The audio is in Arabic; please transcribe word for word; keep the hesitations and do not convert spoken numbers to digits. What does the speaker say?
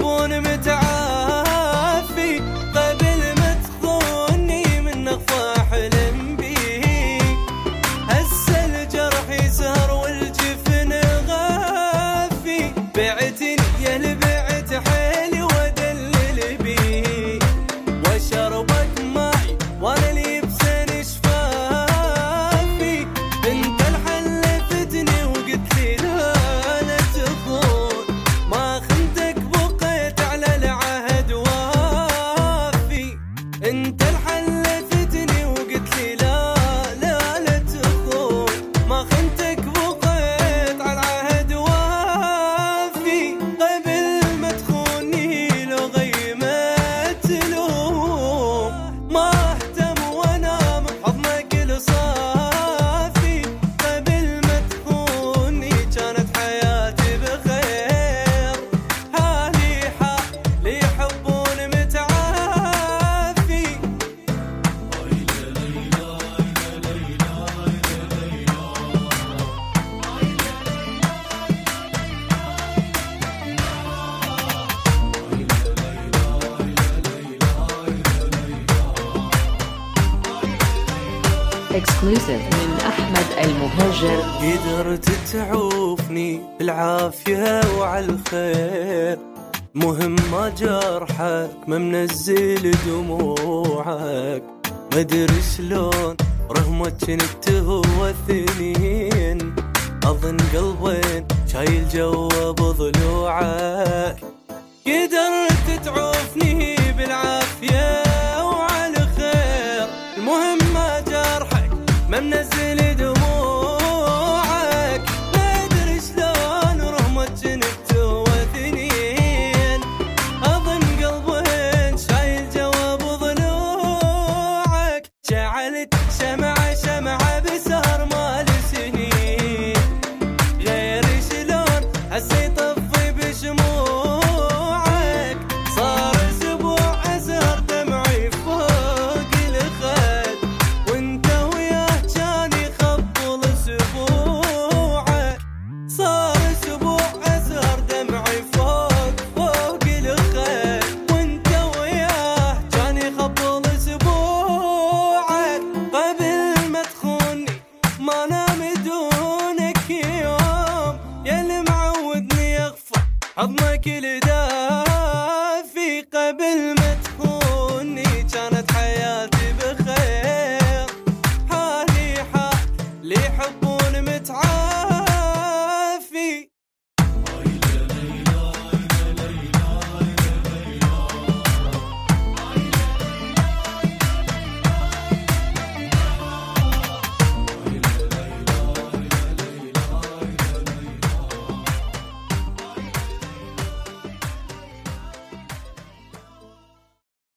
تكون متعافي قبل ما تخوني من أخفى حلم بيه. هسه الجرح يسهر والجفن غافي، بعتني يا لبعت حيلي ودلل بيه، وشربك معي وانا لي بسن شفافي. انت الحلفتني وقلت لي لا لا تخون، ما خنتك بقيت على العهد وافي. انت الحلفتني وقلت لي لا لا لا تخون، ما خنتك بقيت على العهد وافي. قبل ما تخوني لو غيمت تلوم، ما اهتم وانا من حضنك لصافي. قبل ما تخوني كانت حياتي بخير، هالي حالي يحبون متعافي. Exclusive من أحمد المهاجر. قدرت تعوفني بالعافية وعلى الخير، مهم ما جرحك ما منزل دموعك. ما ادري شلون رغم كنت هو اثنين، اظن قلبين شايل جوا بضلوعك. قدرت تعوفني بالعافية وعلى الخير، المهم ما جرحك ما منزل دموعك. ما ادري شلون رغم كنت هو اثنين، اظن قلبين شايل جواب ضلوعك. جعلت شمعة شمعة بسهر مال سنين، غير شلون هسه يطفي بشموعك. صار اسبوع ازهر دمعي فوق الخد، وانت وياه كان يخبل اسبوعك. صار اسبوع ازهر دمعي فوق فوق الخد، وانت وياه كان يخبل اسبوعك. قبل ما تخوني ما نام دونك يوم، يا اللي معودني اغفر حضنك لدافي. قبل ما تخوني كانت حياتي بخير، حالي حالي حب